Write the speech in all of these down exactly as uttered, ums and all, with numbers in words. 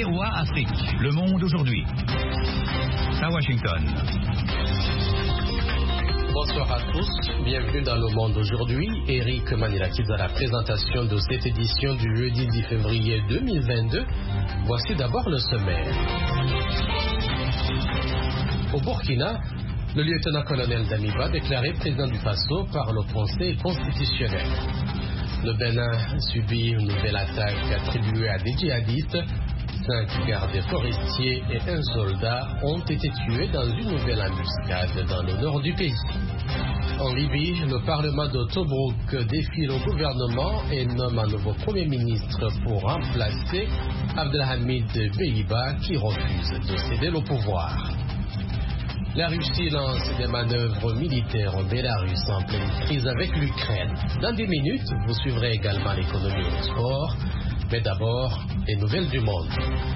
V O A Afrique. Le monde aujourd'hui. À Washington. Bonsoir à tous, bienvenue dans Le Monde aujourd'hui. Eric Manilakidze à la présentation de cette édition du jeudi dix février deux mille vingt-deux. Voici d'abord le sommaire. Au Burkina, le lieutenant-colonel Damiba déclaré président du Faso par le Conseil constitutionnel. Le Bénin subit une nouvelle attaque attribuée à des djihadistes. Cinq gardes forestiers et un soldat ont été tués dans une nouvelle embuscade dans le nord du pays. En Libye, le Parlement de Tobrouk défie le gouvernement et nomme un nouveau Premier ministre pour remplacer Abdelhamid Beiba qui refuse de céder le pouvoir. La Russie lance des manœuvres militaires en Bélarus en pleine crise avec l'Ukraine. Dans des minutes, vous suivrez également l'économie et le sport. Mais d'abord, les nouvelles du monde.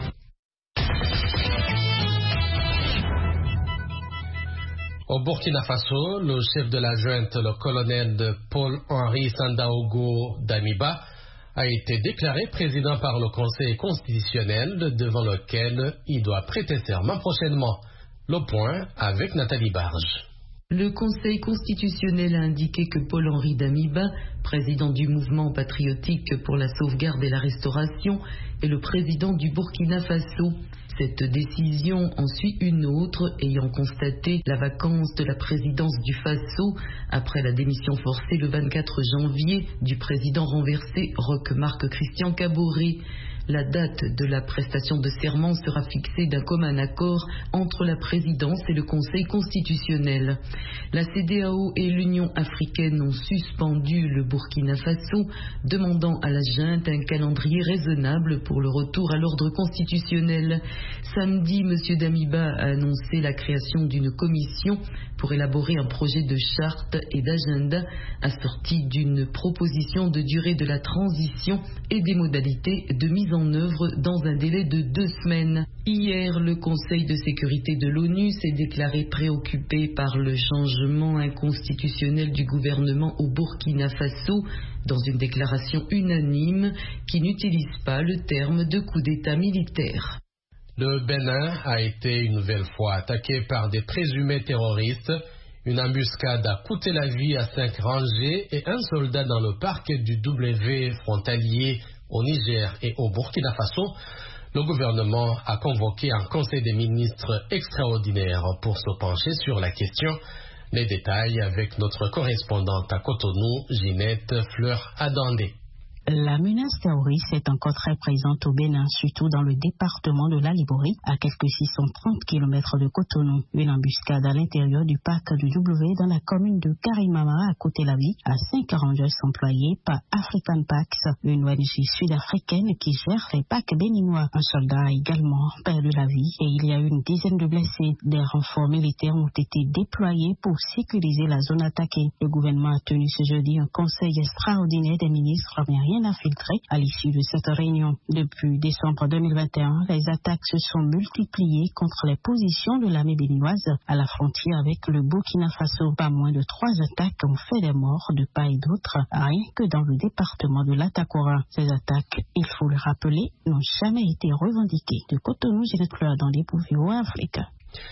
Au Burkina Faso, le chef de la junte, le colonel Paul-Henri Sandaogo Damiba, a été déclaré président par le Conseil constitutionnel devant lequel il doit prêter serment prochainement. Le point avec Nathalie Barge. Le Conseil constitutionnel a indiqué que Paul-Henri Damiba, président du mouvement patriotique pour la sauvegarde et la restauration, est le président du Burkina Faso. Cette décision en suit une autre ayant constaté la vacance de la présidence du Faso après la démission forcée le vingt-quatre janvier du président renversé Roch-Marc Christian Kaboré. La date de la prestation de serment sera fixée d'un commun accord entre la présidence et le Conseil constitutionnel. La C D A O et l'Union africaine ont suspendu le Burkina Faso, demandant à la junte un calendrier raisonnable pour le retour à l'ordre constitutionnel. Samedi, M. Damiba a annoncé la création d'une commission pour élaborer un projet de charte et d'agenda assorti d'une proposition de durée de la transition et des modalités de mise en œuvre dans un délai de deux semaines. Hier, le Conseil de sécurité de l'ONU s'est déclaré préoccupé par le changement inconstitutionnel du gouvernement au Burkina Faso dans une déclaration unanime qui n'utilise pas le terme de coup d'État militaire. Le Bénin a été une nouvelle fois attaqué par des présumés terroristes. Une embuscade a coûté la vie à cinq rangers et un soldat dans le parc du W frontalier au Niger et au Burkina Faso. Le gouvernement a convoqué un conseil des ministres extraordinaire pour se pencher sur la question. Les détails avec notre correspondante à Cotonou, Ginette Fleur-Adandé. La menace terroriste est encore très présente au Bénin, surtout dans le département de la Liborie, à quelques six cent trente kilomètres de Cotonou. Une embuscade à l'intérieur du parc du W dans la commune de Karimama a coûté la vie à cinq rangers employés par African Pax, une O N G sud-africaine qui gère les packs béninois. Un soldat a également perdu la vie et il y a eu une dizaine de blessés. Des renforts militaires ont été déployés pour sécuriser la zone attaquée. Le gouvernement a tenu ce jeudi un conseil extraordinaire des ministres, mais rien n'a filtré à l'issue de cette réunion. Depuis décembre deux mille vingt et un, les attaques se sont multipliées contre les positions de l'armée béninoise à la frontière avec le Burkina Faso. Pas moins de trois attaques ont fait des morts de part et d'autre, rien que dans le département de l'Atakora. Ces attaques, il faut le rappeler, n'ont jamais été revendiquées. De Cotonou, Ginette Fleur-Adandé pour V O A Afrique.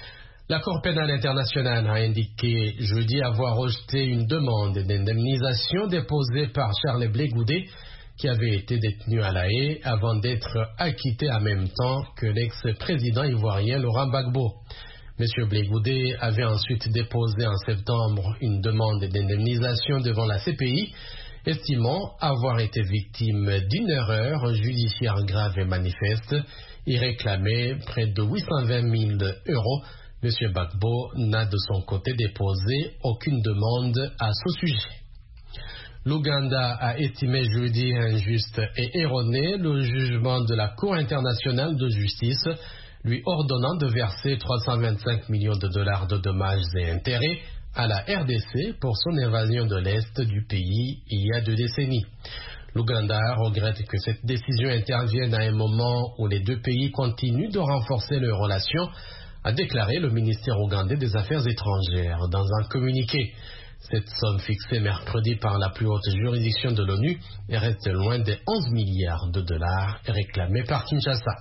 La Cour pénale internationale a indiqué jeudi avoir rejeté une demande d'indemnisation déposée par Charles Blé Goudé, qui avait été détenu à La Haye avant d'être acquitté en même temps que l'ex-président ivoirien Laurent Gbagbo. M. Blé Goudé avait ensuite déposé en septembre une demande d'indemnisation devant la C P I, estimant avoir été victime d'une erreur judiciaire grave et manifeste. Il réclamait près de huit cent vingt mille euros. M. Gbagbo n'a de son côté déposé aucune demande à ce sujet. L'Ouganda a estimé jeudi injuste et erroné le jugement de la Cour internationale de justice, lui ordonnant de verser trois cent vingt-cinq millions de dollars de dommages et intérêts à la R D C pour son invasion de l'Est du pays il y a deux décennies. L'Ouganda regrette que cette décision intervienne à un moment où les deux pays continuent de renforcer leurs relations, a déclaré le ministère ougandais des Affaires étrangères dans un communiqué. Cette somme fixée mercredi par la plus haute juridiction de l'ONU reste loin des onze milliards de dollars réclamés par Kinshasa.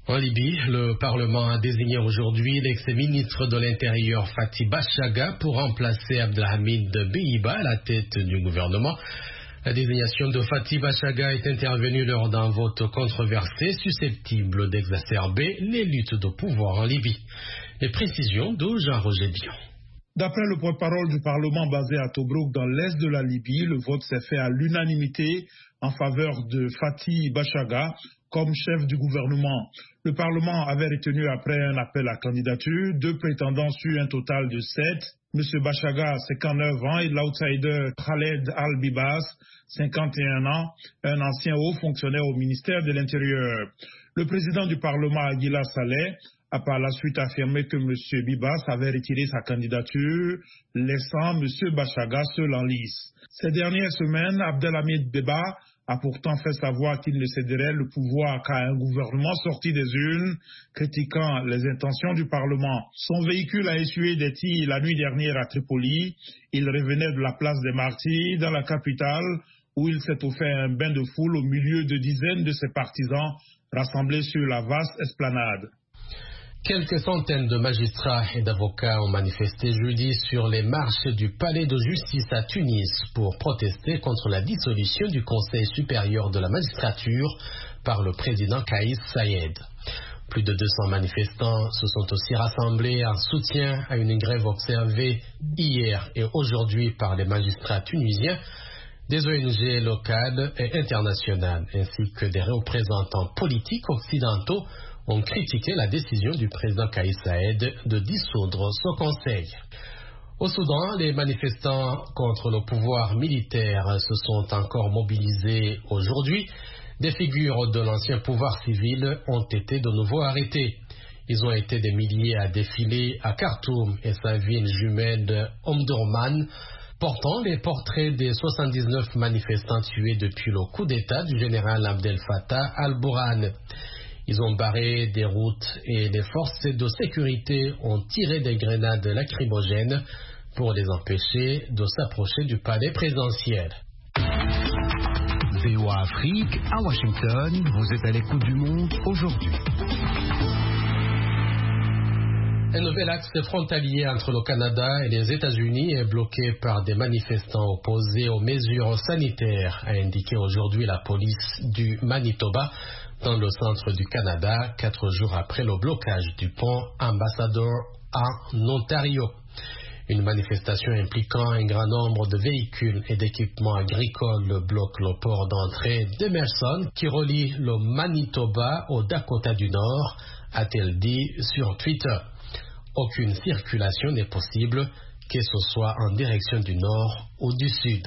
En Libye, le Parlement a désigné aujourd'hui l'ex-ministre de l'Intérieur Fathi Bashaga pour remplacer Abdelhamid Dbeiba à la tête du gouvernement. La désignation de Fathi Bashaga est intervenue lors d'un vote controversé susceptible d'exacerber les luttes de pouvoir en Libye. Les précisions de Jean-Roger Dion. D'après le porte-parole du Parlement basé à Tobrouk dans l'est de la Libye, le vote s'est fait à l'unanimité en faveur de Fathi Bashaga comme chef du gouvernement. Le Parlement avait retenu après un appel à candidature deux prétendants sur un total de sept. M. Bashaga, cinquante-neuf ans, et l'outsider Khaled Al-Bibas, cinquante et un ans, un ancien haut fonctionnaire au ministère de l'Intérieur. Le président du Parlement, Aguila Saleh, a par la suite affirmé que M. Bibas avait retiré sa candidature, laissant M. Bashaga seul en lice. Ces dernières semaines, Abdelhamid Dbeiba a pourtant fait savoir qu'il ne céderait le pouvoir qu'à un gouvernement sorti des urnes, critiquant les intentions du Parlement. Son véhicule a essuyé des tirs la nuit dernière à Tripoli. Il revenait de la place des Martyrs, dans la capitale, où il s'est offert un bain de foule au milieu de dizaines de ses partisans rassemblés sur la vaste esplanade. Quelques centaines de magistrats et d'avocats ont manifesté jeudi sur les marches du palais de justice à Tunis pour protester contre la dissolution du Conseil supérieur de la magistrature par le président Kais Saied. Plus de deux cents manifestants se sont aussi rassemblés en soutien à une grève observée hier et aujourd'hui par les magistrats tunisiens, des O N G locales et internationales, ainsi que des représentants politiques occidentaux ont critiqué la décision du président Kais Saied de dissoudre son conseil. Au Soudan, les manifestants contre le pouvoir militaire se sont encore mobilisés aujourd'hui. Des figures de l'ancien pouvoir civil ont été de nouveau arrêtées. Ils ont été des milliers à défiler à Khartoum et sa ville jumelle Omdurman, portant les portraits des soixante-dix-neuf manifestants tués depuis le coup d'État du général Abdel Fattah al-Burhan. Ils ont barré des routes et les forces de sécurité ont tiré des grenades lacrymogènes pour les empêcher de s'approcher du palais présidentiel. V O A Afrique, à Washington, vous êtes à l'écoute du monde aujourd'hui. Un nouvel axe frontalier entre le Canada et les États-Unis est bloqué par des manifestants opposés aux mesures sanitaires, a indiqué aujourd'hui la police du Manitoba dans le centre du Canada, quatre jours après le blocage du pont Ambassador en Ontario. Une manifestation impliquant un grand nombre de véhicules et d'équipements agricoles bloque le port d'entrée d'Emerson qui relie le Manitoba au Dakota du Nord, a-t-elle dit sur Twitter. Aucune circulation n'est possible, que ce soit en direction du nord ou du sud.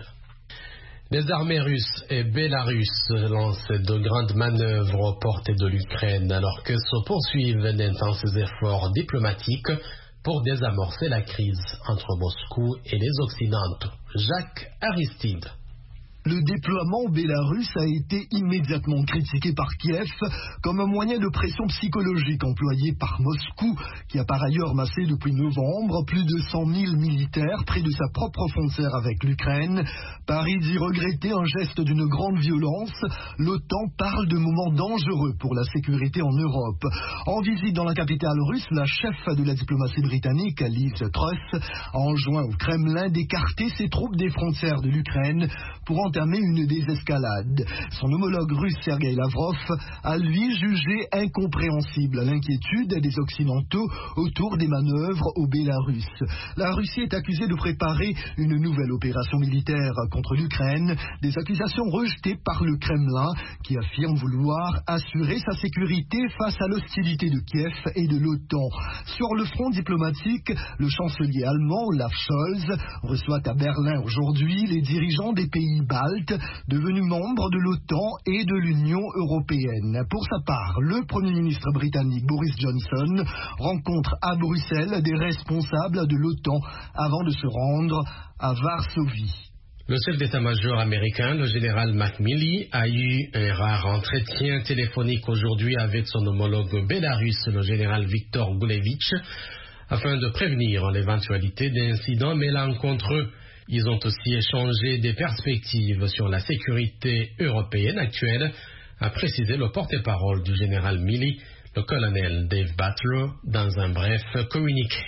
Les armées russes et bélarusses lancent de grandes manœuvres aux portes de l'Ukraine alors que se poursuivent d'intenses efforts diplomatiques pour désamorcer la crise entre Moscou et les Occidentaux. Jacques Aristide. Le déploiement bélarusse a été immédiatement critiqué par Kiev comme un moyen de pression psychologique employé par Moscou, qui a par ailleurs massé depuis novembre plus de cent mille militaires près de sa propre frontière avec l'Ukraine. Paris dit regretter un geste d'une grande violence. L'OTAN parle de moments dangereux pour la sécurité en Europe. En visite dans la capitale russe, la chef de la diplomatie britannique, Liz Truss, a enjoint au Kremlin d'écarter ses troupes des frontières de l'Ukraine pour entamer une désescalade. Son homologue russe Sergei Lavrov a lui jugé incompréhensible l'inquiétude des Occidentaux autour des manœuvres au Bélarus. La Russie est accusée de préparer une nouvelle opération militaire contre l'Ukraine, des accusations rejetées par le Kremlin qui affirme vouloir assurer sa sécurité face à l'hostilité de Kiev et de l'OTAN. Sur le front diplomatique, le chancelier allemand Olaf Scholz reçoit à Berlin aujourd'hui les dirigeants des pays baltes devenu membre de l'OTAN et de l'Union européenne. Pour sa part, le Premier ministre britannique Boris Johnson rencontre à Bruxelles des responsables de l'OTAN avant de se rendre à Varsovie. Le chef d'état-major américain, le général McMilley, a eu un rare entretien téléphonique aujourd'hui avec son homologue bélarusse, le général Viktor Gulevich, afin de prévenir l'éventualité d'incidents malencontreux. Ils ont aussi échangé des perspectives sur la sécurité européenne actuelle, a précisé le porte-parole du général Milley. le colonel Dave Butler dans un bref communiqué.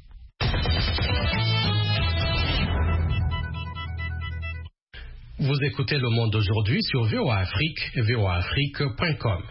Vous écoutez Le Monde d'aujourd'hui sur V O A Afrique et V O A Afrique point com.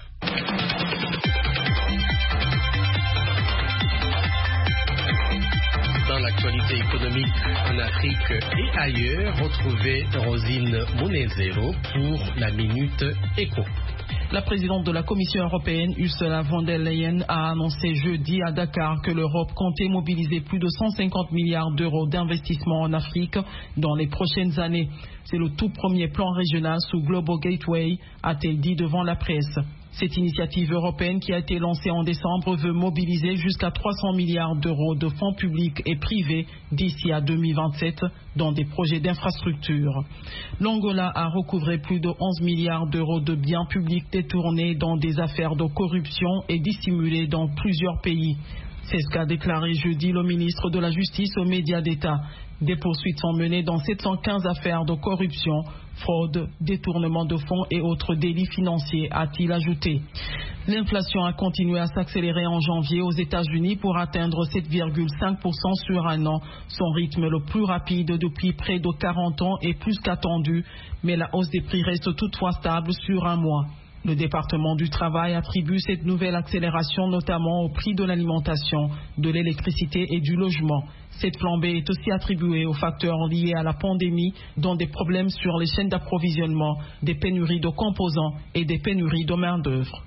Dans l'actualité économique en Afrique et ailleurs, retrouvez Rosine Munezero pour la Minute Éco. La présidente de la Commission européenne, Ursula von der Leyen, a annoncé jeudi à Dakar que l'Europe comptait mobiliser plus de cent cinquante milliards d'euros d'investissement en Afrique dans les prochaines années. C'est le tout premier plan régional sous Global Gateway, a-t-elle dit devant la presse. Cette initiative européenne qui a été lancée en décembre veut mobiliser jusqu'à trois cents milliards d'euros de fonds publics et privés d'ici à deux mille vingt-sept dans des projets d'infrastructure. L'Angola a recouvré plus de onze milliards d'euros de biens publics détournés dans des affaires de corruption et dissimulés dans plusieurs pays. C'est ce qu'a déclaré jeudi le ministre de la Justice aux médias d'État. Des poursuites sont menées dans sept cent quinze affaires de corruption, fraude, détournement de fonds et autres délits financiers, a-t-il ajouté. L'inflation a continué à s'accélérer en janvier aux États-Unis pour atteindre sept virgule cinq pour cent sur un an, son rythme le plus rapide depuis près de quarante ans et plus qu'attendu, mais la hausse des prix reste toutefois stable sur un mois. Le département du travail attribue cette nouvelle accélération notamment au prix de l'alimentation, de l'électricité et du logement. Cette flambée est aussi attribuée aux facteurs liés à la pandémie, dont des problèmes sur les chaînes d'approvisionnement, des pénuries de composants et des pénuries de main-d'œuvre.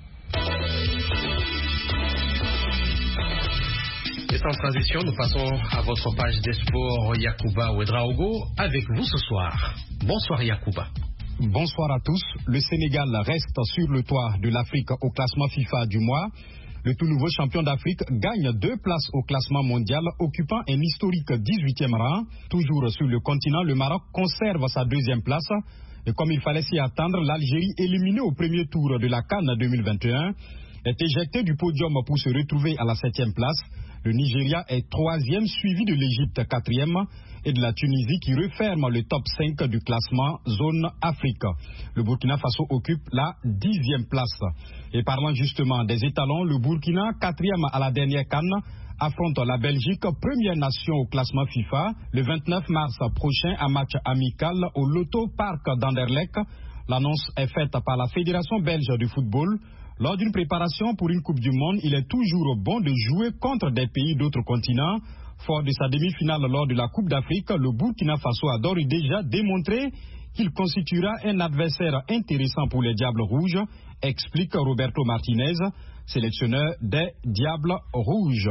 Et sans transition, nous passons à votre page des sports Yacouba Ouedraogo avec vous ce soir. Bonsoir Yacouba. Bonsoir à tous. Le Sénégal reste sur le toit de l'Afrique au classement FIFA du mois. Le tout nouveau champion d'Afrique gagne deux places au classement mondial, occupant un historique dix-huitième rang. Toujours sur le continent, le Maroc conserve sa deuxième place. Et comme il fallait s'y attendre, l'Algérie, éliminée au premier tour de la CAN deux mille vingt et un, est éjectée du podium pour se retrouver à la septième place. Le Nigeria est troisième, suivi de l'Égypte quatrième et de la Tunisie qui referme le top cinq du classement zone Afrique. Le Burkina Faso occupe la dixième place. Et parlant justement des étalons, le Burkina, quatrième à la dernière CAN, affronte la Belgique, première nation au classement FIFA, le vingt-neuf mars prochain, un match amical au Lotto Park d'Anderlecht. L'annonce est faite par la Fédération belge de football. Lors d'une préparation pour une Coupe du Monde, il est toujours bon de jouer contre des pays d'autres continents. Fort de sa demi-finale lors de la Coupe d'Afrique, le Burkina Faso a d'ores et déjà démontré qu'il constituera un adversaire intéressant pour les Diables Rouges, explique Roberto Martinez, sélectionneur des Diables Rouges.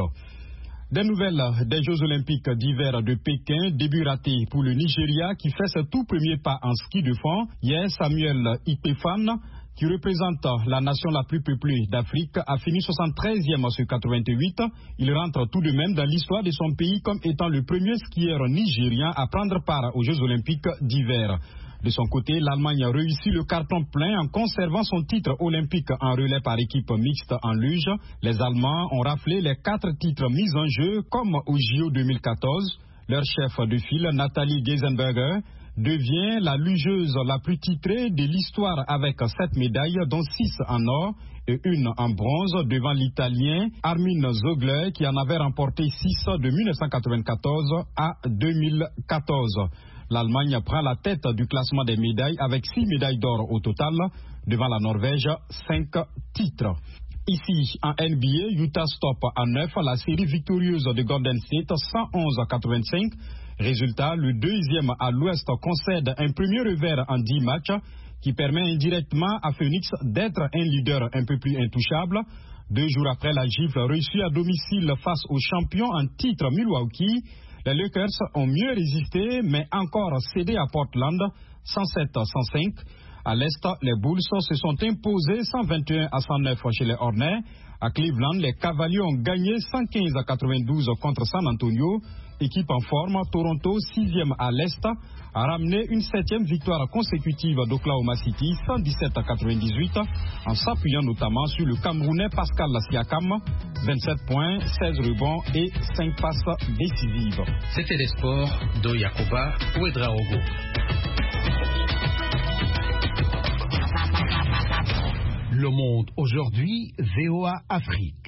Des nouvelles des Jeux Olympiques d'hiver de Pékin, début raté pour le Nigeria qui fait ses tout premiers pas en ski de fond. Hier, Samuel Ikpefan, qui représente la nation la plus peuplée d'Afrique, a fini soixante-treizième sur quatre-vingt-huit. Il rentre tout de même dans l'histoire de son pays comme étant le premier skieur nigérien à prendre part aux Jeux Olympiques d'hiver. De son côté, l'Allemagne a réussi le carton plein en conservant son titre olympique en relais par équipe mixte en luge. Les Allemands ont raflé les quatre titres mis en jeu comme au J O deux mille quatorze. Leur chef de file, Nathalie Geisenberger, devient la lugeuse la plus titrée de l'histoire avec sept médailles, dont six en or et une en bronze, devant l'Italien Armin Zogler qui en avait remporté six de mille neuf cent quatre-vingt-quatorze à deux mille quatorze. L'Allemagne prend la tête du classement des médailles avec six médailles d'or au total, devant la Norvège, cinq titres. Ici, en N B A, Utah stoppe à neuf la série victorieuse de Golden State, cent onze à quatre-vingt-cinq. Résultat, le deuxième à l'Ouest concède un premier revers en dix matchs qui permet indirectement à Phoenix d'être un leader un peu plus intouchable. Deux jours après la gifle reçue à domicile face aux champions en titre Milwaukee, les Lakers ont mieux résisté mais encore cédé à Portland cent sept à cent cinq. À l'Est, les Bulls se sont imposés cent vingt et un à cent neuf chez les Hornets. À Cleveland, les Cavaliers ont gagné cent quinze à quatre-vingt-douze contre San Antonio. Équipe en forme, Toronto, sixième à l'Est, a ramené une septième victoire consécutive d'Oklahoma City, cent dix-sept à quatre-vingt-dix-huit, en s'appuyant notamment sur le Camerounais Pascal Siakam, vingt-sept points, seize rebonds et cinq passes décisives. C'était les sports de Yacouba Ouedraogo. Le Monde aujourd'hui, V O A Afrique.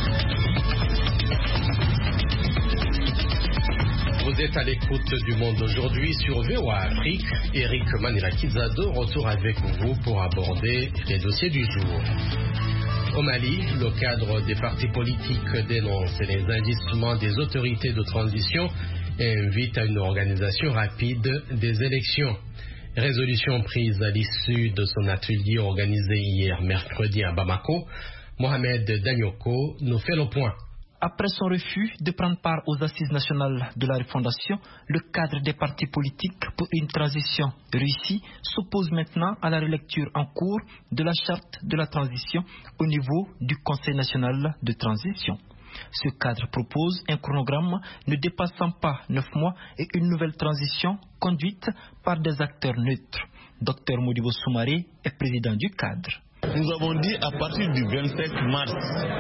Vous êtes à l'écoute du Monde aujourd'hui sur V O A Afrique. Eric Manila-Kizado retour avec vous pour aborder les dossiers du jour. Au Mali, le cadre des partis politiques dénonce les agissements des autorités de transition et invite à une organisation rapide des élections. Résolution prise à l'issue de son atelier organisé hier mercredi à Bamako. Mohamed Danyoko nous fait le point. Après son refus de prendre part aux assises nationales de la refondation, le cadre des partis politiques pour une transition réussie s'oppose maintenant à la relecture en cours de la charte de la transition au niveau du Conseil national de transition. Ce cadre propose un chronogramme ne dépassant pas neuf mois et une nouvelle transition conduite par des acteurs neutres. Docteur Modibo Soumaré est président du cadre. Nous avons dit à partir du vingt-cinq mars,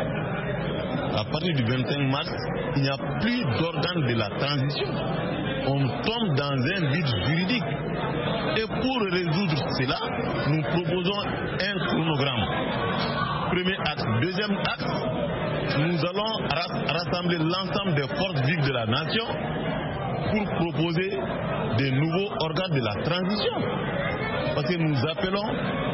à partir du vingt-cinq mars, il n'y a plus d'organe de la transition. On tombe dans un vide juridique. Et pour résoudre cela, nous proposons un chronogramme. Premier axe. Deuxième axe, nous allons rassembler l'ensemble des forces vives de la nation pour proposer des nouveaux organes de la transition. Parce que nous appelons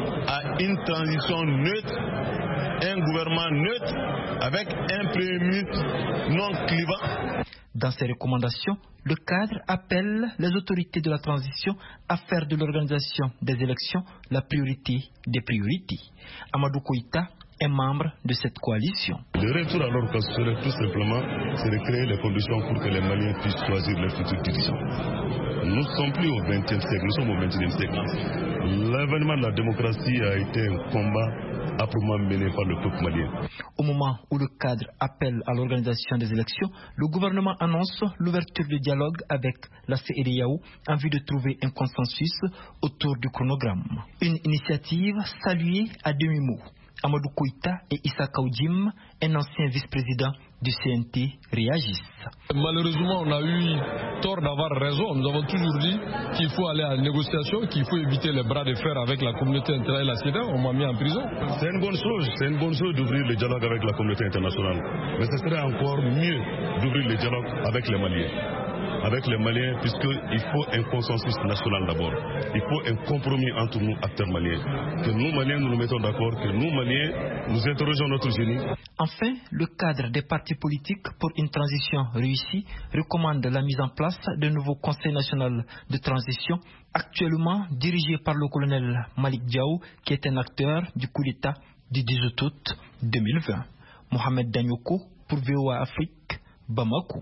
à une transition neutre, un gouvernement neutre avec un premier ministre non clivant. Dans ses recommandations, le cadre appelle les autorités de la transition à faire de l'organisation des élections la priorité des priorités. Amadou Koïta est membre de cette coalition. Le retour à l'ordre constitutionnel, tout simplement, c'est de créer les conditions pour que les Maliens puissent choisir leur futur dirigeant. Nous ne sommes plus au vingtième siècle, nous sommes au vingt et unième siècle. L'avènement de la démocratie a été un combat âprement mené par le peuple malien. Au moment où le cadre appelle à l'organisation des élections, le gouvernement annonce l'ouverture du dialogue avec la C E D E A O en vue de trouver un consensus autour du chronogramme. Une initiative saluée à demi-mot. Amadou Koïta et Issa Kaoudjim, un ancien vice-président du C N T, réagissent. Malheureusement, on a eu tort d'avoir raison. Nous avons toujours dit qu'il faut aller à la négociation, qu'il faut éviter les bras de fer avec la communauté internationale et la C E D E A O. On m'a mis en prison. C'est une bonne chose, c'est une bonne chose d'ouvrir le dialogue avec la communauté internationale. Mais ce serait encore mieux d'ouvrir le dialogue avec les Maliens. Avec les Maliens, puisqu'il faut un consensus national d'abord. Il faut un compromis entre nous, acteurs maliens. Que nous, Maliens, nous nous mettons d'accord, que nous, Maliens, nous interrogeons notre génie. Enfin, le cadre des partis politiques pour une transition réussie recommande la mise en place d'un nouveau Conseil national de transition, actuellement dirigé par le colonel Malik Diaw, qui est un acteur du coup d'État du dix-huit août deux mille vingt. Mohamed Danyoko pour V O A Afrique, Bamako.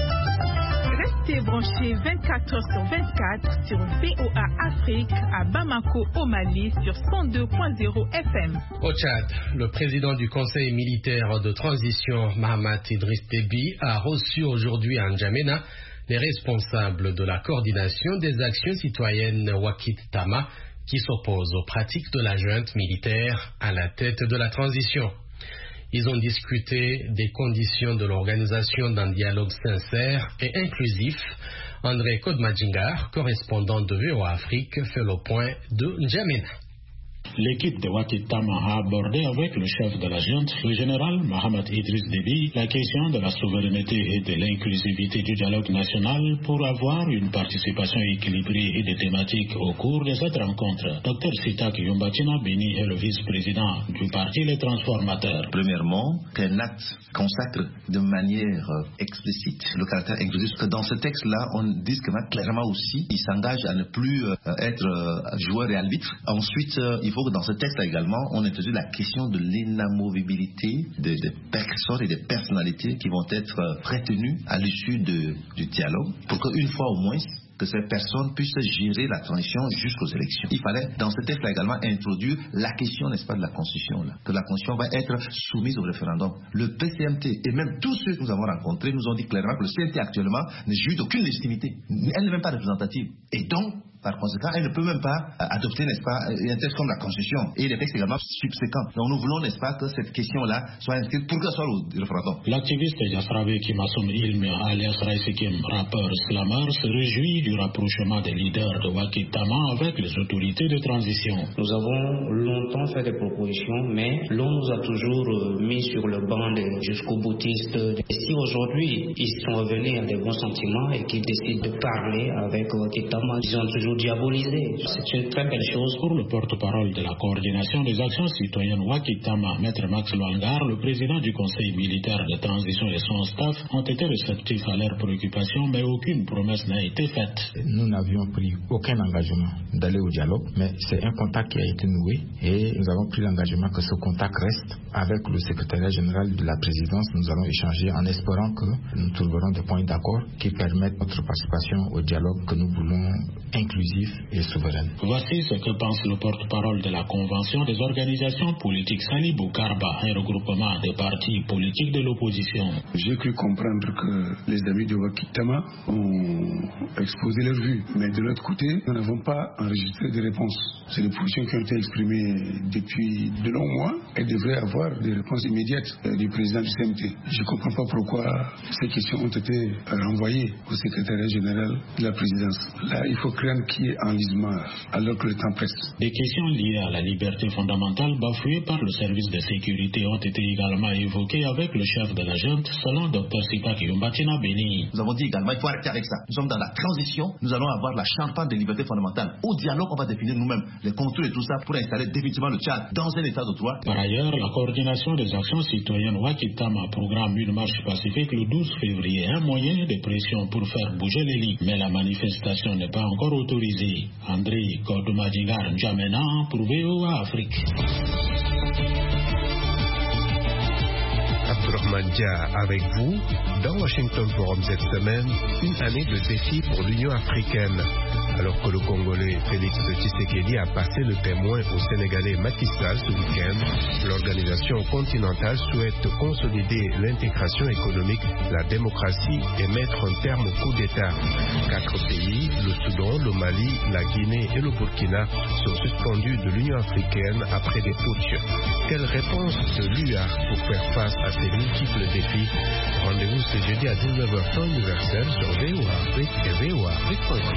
Restez branchés vingt-quatre heures sur vingt-quatre sur V O A Afrique à Bamako au Mali sur cent deux point zéro F M. Au Tchad, le président du Conseil militaire de transition, Mahamat Idriss Déby, a reçu aujourd'hui à N'Djamena les responsables de la coordination des actions citoyennes Wakit Tama qui s'opposent aux pratiques de la junte militaire à la tête de la transition. Ils ont discuté des conditions de l'organisation d'un dialogue sincère et inclusif. André Kodmadjingar, correspondant de V O A Afrique, fait le point de N'Djamena. L'équipe de Wakit Tama a abordé avec le chef de la junte, le général Mahamat Idriss Déby, la question de la souveraineté et de l'inclusivité du dialogue national pour avoir une participation équilibrée et des thématiques au cours de cette rencontre. Docteur Sitak Yumbatina Beni est le vice-président du parti Les Transformateurs. Premièrement, qu'un acte consacre de manière explicite le caractère inclusif, que dans ce texte-là, on dit clairement aussi, il s'engage à ne plus être joueur et arbitre. Ensuite, il faut que dans ce texte également, on introduise la question de l'inamovibilité des, des personnes et des personnalités qui vont être retenues à l'issue de, du dialogue, pour qu'une fois au moins, que ces personnes puissent gérer la transition jusqu'aux élections. Il fallait, dans ce texte-là également, introduire la question, n'est-ce pas, de la Constitution, là, que la Constitution va être soumise au référendum. Le P C M T et même tous ceux que nous avons rencontrés nous ont dit clairement que le C N T actuellement ne jouit d'aucune légitimité. Elle n'est même pas représentative. Et donc, Par conséquent, elle ne peut même pas adopter, n'est-ce pas, un texte comme la Constitution. Et les textes également subséquents. Donc nous voulons, n'est-ce pas, que cette question-là soit inscrite pour qu'elle soit au référendum. L'activiste Yasrawe Kimassoum Ilme, alias Raïsekim, rappeur slammer, se réjouit du rapprochement des leaders de Wakitama avec les autorités de transition. Nous avons longtemps fait des propositions, mais l'on nous a toujours mis sur le banc des jusqu'au boutistes. Et si aujourd'hui ils sont revenus à des bons sentiments et qu'ils décident de parler avec Wakitama, ils ont toujours diabolisé. C'est une très belle chose. Pour le porte-parole de la coordination des actions citoyennes Wakitama, Maître Max Luangar, le président du conseil militaire de transition et son staff ont été réceptifs à leurs préoccupations, mais aucune promesse n'a été faite. Nous n'avions pris aucun engagement d'aller au dialogue, mais c'est un contact qui a été noué et nous avons pris l'engagement que ce contact reste avec le secrétariat général de la présidence. Nous allons échanger en espérant que nous trouverons des points d'accord qui permettent notre participation au dialogue que nous voulons inclusif et souverain. Voici ce que pense le porte-parole de la Convention des organisations politiques Salibou Karba, un regroupement des partis politiques de l'opposition. J'ai cru comprendre que les amis de Wakitama ont exposé leurs vues, mais de l'autre côté, nous n'avons pas enregistré de réponses. C'est des positions qui ont été exprimées depuis de longs mois et devraient avoir des réponses immédiates du président du C M T. Je ne comprends pas pourquoi ces questions ont été renvoyées au secrétariat général de la présidence. Là, il faut craindre qu'il y ait enlisement alors que le temps presse. Des questions liées à la liberté fondamentale bafouées par le service de sécurité ont été également évoquées avec le chef de la junte, selon Dr Sipak Yumbatina Beni. Nous avons dit également, il faut arrêter avec ça. Nous sommes dans la transition, nous allons avoir la champagne des libertés fondamentales. Au dialogue, on va définir nous-mêmes les contours et tout ça pour installer définitivement le Tchad dans un état de droit. Par ailleurs, la coordination des actions citoyennes Wakitama programme une marche pacifique le douze février, un moyen de pression pour faire bouger les lits. Mais la manifestation n'est pas encore autorisée. André Kodomadingar N'Djamena pour V O A Afrique. Abdourahmane Dia avec vous dans Washington Forum cette semaine, une année de défi pour l'Union africaine. Alors que le Congolais Félix Tshisekedi a passé le témoin au Sénégalais Macky Sall ce week-end, l'organisation continentale souhaite consolider l'intégration économique, la démocratie et mettre un terme au coup d'État. Quatre pays, le Soudan, le Mali, la Guinée et le Burkina, sont suspendus de l'Union africaine après des putschs. Quelle réponse de l'U A pour faire face à ces multiples défis? Rendez-vous ce jeudi à dix-neuf heures temps universel sur V O A Afrique et V O A Afrique point com.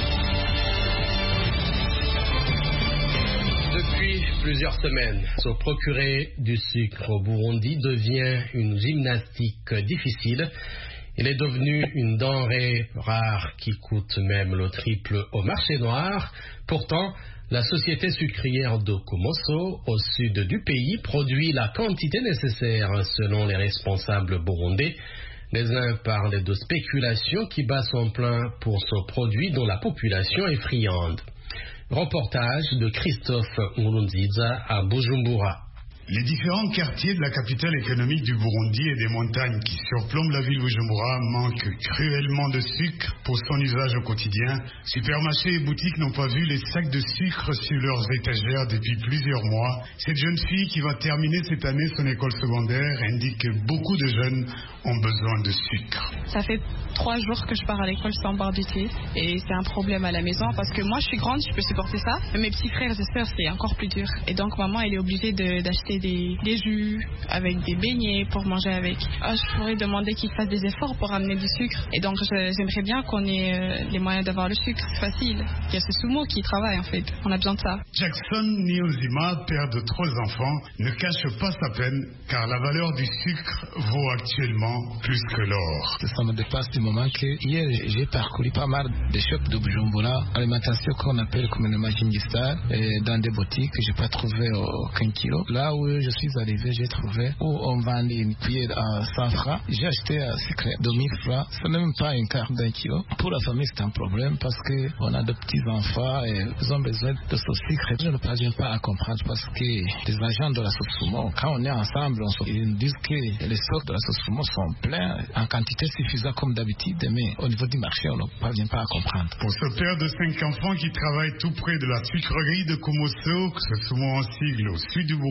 Depuis plusieurs semaines, se procurer du sucre au Burundi devient une gymnastique difficile. Il est devenu une denrée rare qui coûte même le triple au marché noir. Pourtant, la société sucrière de Kumoso, au sud du pays, produit la quantité nécessaire selon les responsables burundais. Les uns parlent de spéculation qui bat son plein pour ce produit dont la population est friande. Reportage de Christophe Nkurunziza à Bujumbura. Les différents quartiers de la capitale économique du Burundi et des montagnes qui surplombent la ville Bujumbura manquent cruellement de sucre pour son usage au quotidien. Supermarchés et boutiques n'ont pas vu les sacs de sucre sur leurs étagères depuis plusieurs mois. Cette jeune fille qui va terminer cette année son école secondaire indique que beaucoup de jeunes ont besoin de sucre. Ça fait trois jours que je pars à l'école sans boire du thé et c'est un problème à la maison parce que moi je suis grande, je peux supporter ça, mais mes petits frères et sœurs c'est encore plus dur. Et donc maman elle est obligée de, d'acheter Des, des jus, avec des beignets pour manger avec. Ah, je pourrais demander qu'ils fassent des efforts pour amener du sucre. Et donc je, j'aimerais bien qu'on ait euh, les moyens d'avoir le sucre. C'est facile. Il y a ce Sumo qui travaille en fait. On a besoin de ça. Jackson Niyonzima, père de trois enfants, ne cache pas sa peine car la valeur du sucre vaut actuellement plus que l'or. Ça me dépasse du moment que hier j'ai parcouru pas mal de shops de Bujumbura, alimentation qu'on appelle communément Jingistar, dans des boutiques que j'ai pas trouvé aucun kilo. Là où je suis arrivé, j'ai trouvé où on vendait une cuillère à cent francs. J'ai acheté un sucre de mille francs. Ce n'est même pas un quart d'un kilo. Pour la famille, c'est un problème parce qu'on a de petits enfants et ils ont besoin de ce sucre. Je ne parviens pas à comprendre parce que les agents de la Sosumo, quand on est ensemble, on se... ils disent que les stocks de la Sosumo sont pleins en quantité suffisante comme d'habitude, mais au niveau du marché, on ne parvient pas à comprendre. Pour ce père de cinq enfants qui travaille tout près de la sucrerie de Kumoso, Sosumo en sigle au sud du Burundi,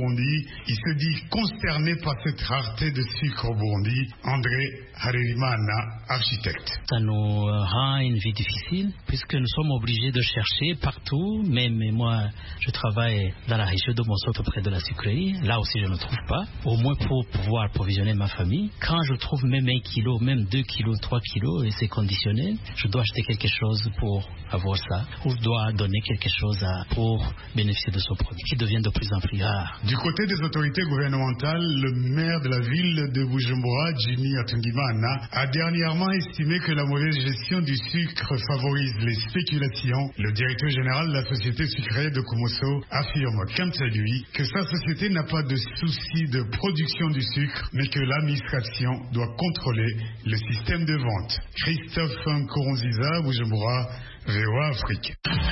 Il se dit consterné par cette rareté de sucre au Burundi. André Harerimana, architecte. Ça nous rend une vie difficile puisque nous sommes obligés de chercher partout. Même moi, je travaille dans la région de Monsoto près de la sucrerie. Là aussi, je ne trouve pas. Au moins pour pouvoir approvisionner ma famille. Quand je trouve même un kilo, même deux kilos, trois kilos, et c'est conditionnel, je dois acheter quelque chose pour avoir ça. Ou je dois donner quelque chose à, pour bénéficier de ce produit qui devient de plus en plus rare. Du côté des autorités gouvernementales, le maire de la ville de Bujumbura, Jimmy Atungimana, a dernièrement estimé que la mauvaise gestion du sucre favorise les spéculations. Le directeur général de la société sucrière de Kumoso affirme, quant à lui, que sa société n'a pas de souci de production du sucre, mais que l'administration doit contrôler le système de vente. Christophe Nkurunziza, Bujumbura, V O A Afrique.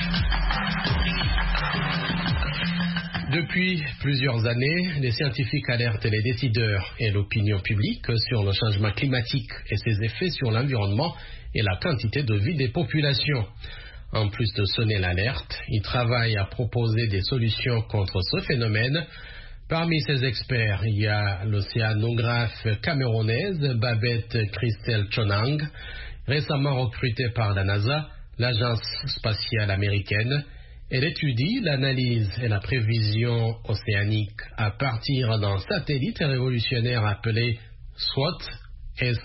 Depuis plusieurs années, les scientifiques alertent les décideurs et l'opinion publique sur le changement climatique et ses effets sur l'environnement et la quantité de vie des populations. En plus de sonner l'alerte, ils travaillent à proposer des solutions contre ce phénomène. Parmi ces experts, il y a l'océanographe camerounaise Babette Christelle Chonang, récemment recrutée par la NASA, l'agence spatiale américaine. Elle étudie l'analyse et la prévision océanique à partir d'un satellite révolutionnaire appelé SWOT, S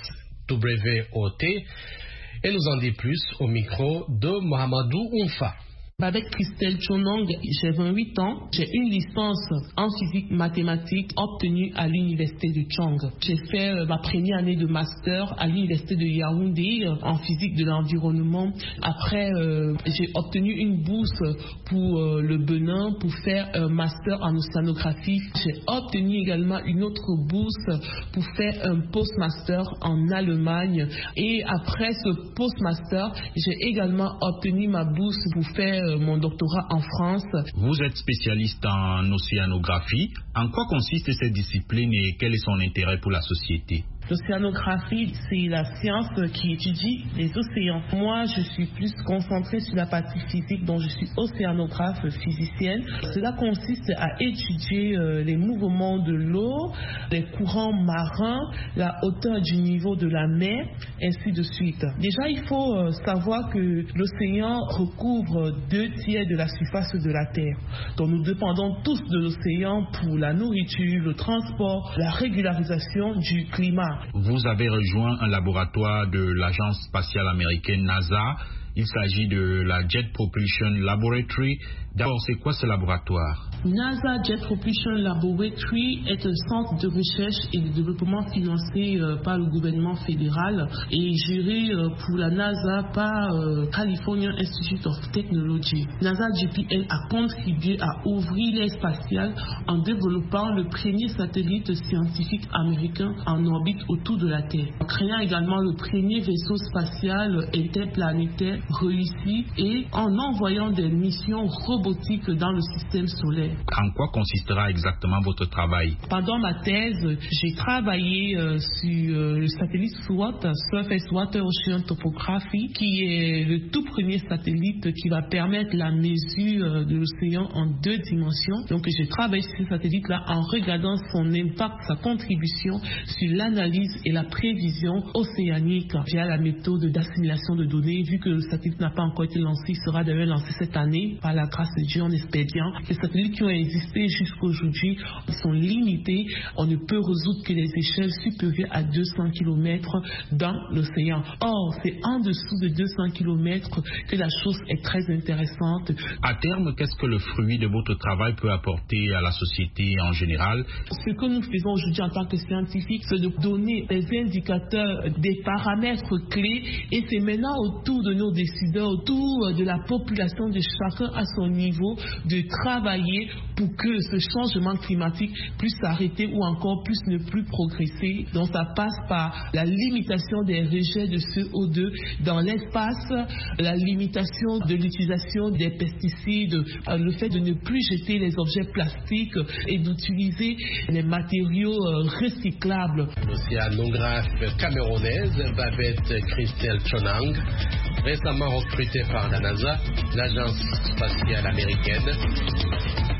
W O T. Elle nous en dit plus au micro de Mohamedou Oumfa. Babette Christelle Chonang, j'ai vingt-huit ans. J'ai une licence en physique mathématique obtenue à l'université de Chang. J'ai fait euh, ma première année de master à l'université de Yaoundé euh, en physique de l'environnement. Après, euh, j'ai obtenu une bourse pour euh, le Bénin pour faire un master en océanographie. J'ai obtenu également une autre bourse pour faire un postmaster en Allemagne. Et après ce postmaster, j'ai également obtenu ma bourse pour faire mon doctorat en France. Vous êtes spécialiste en océanographie. En quoi consiste cette discipline et quel est son intérêt pour la société? L'océanographie, c'est la science qui étudie les océans. Moi, je suis plus concentrée sur la partie physique, donc je suis océanographe physicienne. Cela consiste à étudier euh, les mouvements de l'eau, les courants marins, la hauteur du niveau de la mer, ainsi de suite. Déjà, il faut euh, savoir que l'océan recouvre deux tiers de la surface de la Terre. Donc, nous dépendons tous de l'océan pour la nourriture, le transport, la régularisation du climat. Vous avez rejoint un laboratoire de l'agence spatiale américaine NASA. Il s'agit de la Jet Propulsion Laboratory. D'abord, c'est quoi ce laboratoire? NASA Jet Propulsion Laboratory est un centre de recherche et de développement financé euh, par le gouvernement fédéral et géré euh, pour la NASA par euh, California Institute of Technology. NASA J P L a contribué à ouvrir l'air spatial en développant le premier satellite scientifique américain en orbite autour de la Terre, en créant également le premier vaisseau spatial interplanétaire réussi et en envoyant des missions robotiques dans le système solaire. En quoi consistera exactement votre travail? Pendant ma thèse, j'ai travaillé euh, sur euh, le satellite SWOT, Surface Water Ocean Topography, qui est le tout premier satellite qui va permettre la mesure euh, de l'océan en deux dimensions. Donc j'ai travaillé sur ce satellite-là en regardant son impact, sa contribution sur l'analyse et la prévision océanique via la méthode d'assimilation de données. Vu que le satellite n'a pas encore été lancé, il sera d'ailleurs lancé cette année. Par la grâce de Dieu, on espère bien. Les satellites qui ont existé jusqu'à aujourd'hui sont limités. On ne peut résoudre que les échelles supérieures à deux cents kilomètres dans l'océan. Or, c'est en dessous de deux cents kilomètres que la chose est très intéressante. À terme, qu'est-ce que le fruit de votre travail peut apporter à la société en général? Ce que nous faisons aujourd'hui en tant que scientifiques, c'est de donner des indicateurs, des paramètres clés, et c'est maintenant autour de nos décideurs, autour de la population, de chacun à son niveau, de travailler pour que ce changement climatique puisse s'arrêter ou encore puisse ne plus progresser. Donc ça passe par la limitation des rejets de C O deux dans l'espace, la limitation de l'utilisation des pesticides, le fait de ne plus jeter les objets plastiques et d'utiliser les matériaux recyclables. L'océanographe camerounaise Babette Christelle Chonang, récemment recrutée par la NASA, l'agence spatiale américaine.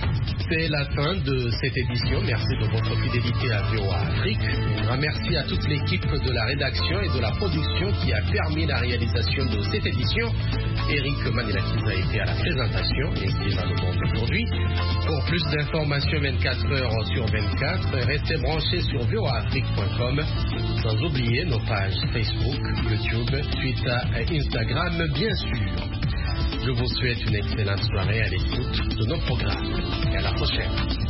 C'est la fin de cette édition. Merci de votre fidélité à V O A Afrique. Un grand merci à toute l'équipe de la rédaction et de la production qui a permis la réalisation de cette édition. Eric Manilakis a été à la présentation et qui est dans le monde aujourd'hui. Pour plus d'informations vingt-quatre heures sur vingt-quatre, restez branchés sur v o a afrique point com, sans oublier nos pages Facebook, YouTube, Twitter et Instagram, bien sûr. Je vous souhaite une excellente soirée à l'écoute de nos programmes et à la prochaine.